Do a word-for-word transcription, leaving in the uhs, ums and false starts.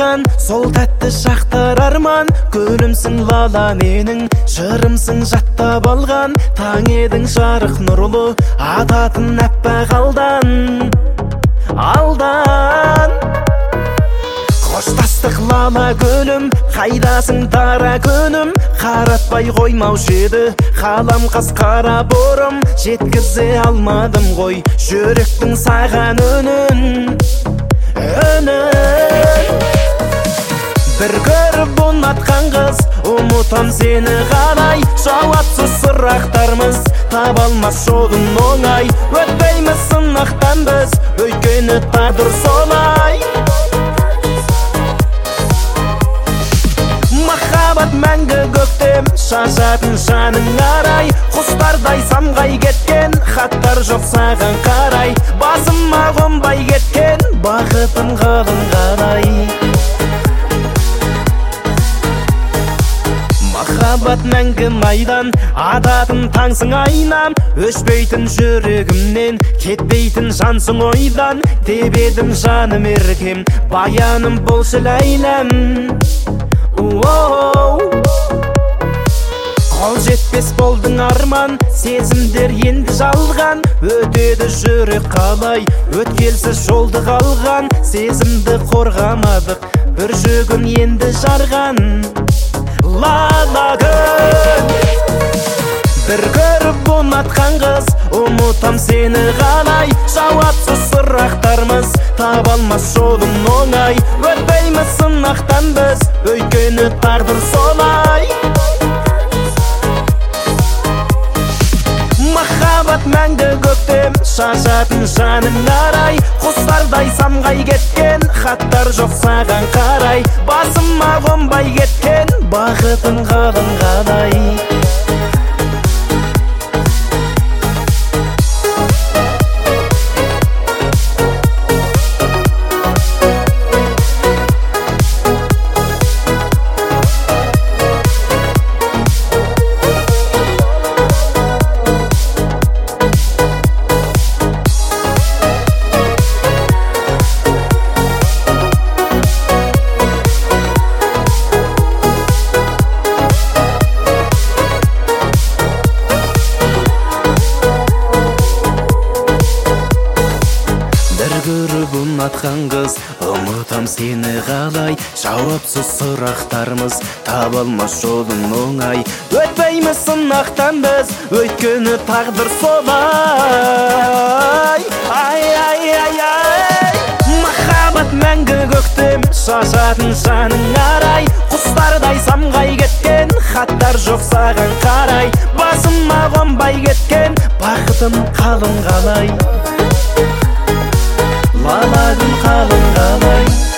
қалған, сол тәтті шақтар арман. Гүлімсің лала менің, жырымсың жаттап алған. Таң едің жарық нұрлы, ататын әппақ алдан, алдан. Қоштастық лала гүлім, қайдасың дара күнім. Қаратпай қоймаушы еді қалам қас қара борым. Жеткізе алмадым ғой жүректің саған үнін, үнін. Бір көріп ұнатқан қыз, ұмытам сені қалай. Жауапсыз сұрақтарымыз таба алмас жолын оңай. Өтпейміз сынақтан біз, өйткені тағдыр солай. Махаббат мәңгі көктем, шашатын жаның арай. Құстардай самғай кеткен, хаттар жоқ саған қарай. Басыма қонбай кеткен, бақытым қалың қалай. Махаббат мәңгі майдан, адатын таңсың айнам. Өшпейтін жүрегімнен, кетпейтін жансың ойдан. Тебедім жаным еркем, баяным болшы ләйләм. Қол жетпес болдың арман, сезімдер енді жалған. Өтеді жүрек қалай, өткелсіз жолды қалған. Сезімді қорғамадық, бір жүгін енді жарған. Лала күн, бір көріп ұнатқан қыз, ұмытам сені қалай. Жауапсыз сұрақтарымыз таба алмас жолын оңай. Өтпейміз сынақтан біз, өйткені тағдыр солай. Махаббат мәңгі көктем, шашатын жаның арай. Құстардай самғай кеткен, хаттар жоқ саған қарай. Басыма қонбай кеткен, бақытым қалың қалай. Көріп ұнатқан қыз, ұмытам сені қалай. Жауапсыз сұрақтарымыз таба алмас жолын оңай. Өтпейміз сынақтан біз, өйткені тағдыр солай. Ай, ай, ай, ай. Махаббат мәңгі көктем, шашатын жаның арай. Құстардай самғай кеткен, хаттар жоқ саған қарай. Басыма қонбай кеткен, бақытым қалың қалай. Лала күн қалың қалай.